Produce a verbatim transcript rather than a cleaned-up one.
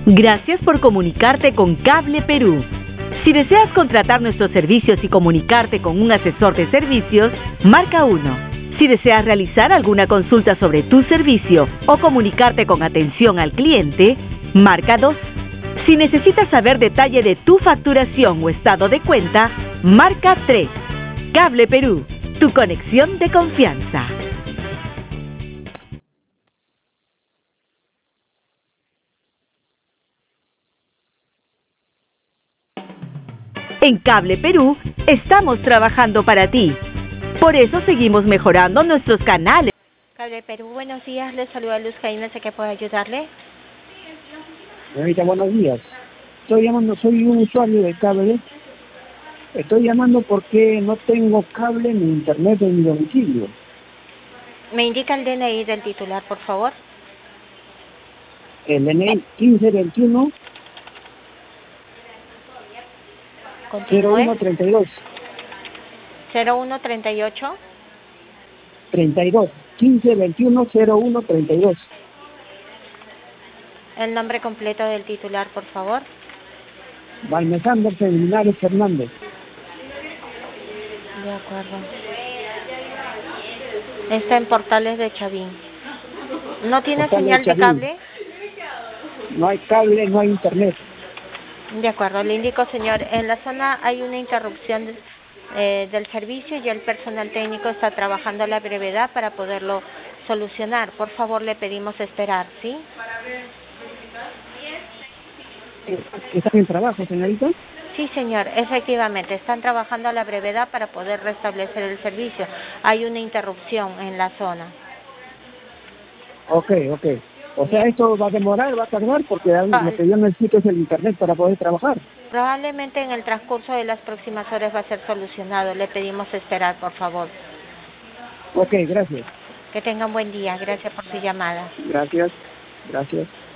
Gracias por comunicarte con Cable Perú. Si deseas contratar nuestros servicios y comunicarte con un asesor de servicios, marca uno. Si deseas realizar alguna consulta sobre tu servicio o comunicarte con atención al cliente, marca dos. Si necesitas saber detalle de tu facturación o estado de cuenta, marca tres. Cable Perú, tu conexión de confianza. En Cable Perú estamos trabajando para ti. Por eso seguimos mejorando nuestros canales. Cable Perú, buenos días. Les saluda Luz Jaime, sé que puedo ayudarle. Señorita, buenos días. Estoy llamando, soy un usuario de cable. Estoy llamando porque no tengo cable ni internet en mi domicilio. ¿Me indica el D N I del titular, por favor? El D N I quince veintiuno cero uno treinta y dos. cero uno treinta y ocho. treinta y dos. quince veintiuno cero uno treinta y dos. El nombre completo del titular, por favor. Balmes Anderson Linares Fernández. De acuerdo. Está en Portales de Chavín. ¿No tiene Portales señal de, de cable? No hay cable, no hay internet. De acuerdo, le indico, señor, en la zona hay una interrupción de, eh, del servicio y el personal técnico está trabajando a la brevedad para poderlo solucionar. Por favor, le pedimos esperar, ¿sí? ¿Están en trabajo, señorita? Sí, señor, efectivamente, están trabajando a la brevedad para poder restablecer el servicio. Hay una interrupción en la zona. Ok, ok. O sea, esto va a demorar, va a tardar, porque lo que yo necesito es el internet para poder trabajar. Probablemente en el transcurso de las próximas horas va a ser solucionado. Le pedimos esperar, por favor. Ok, gracias. Que tenga un buen día. Gracias por su llamada. Gracias, gracias.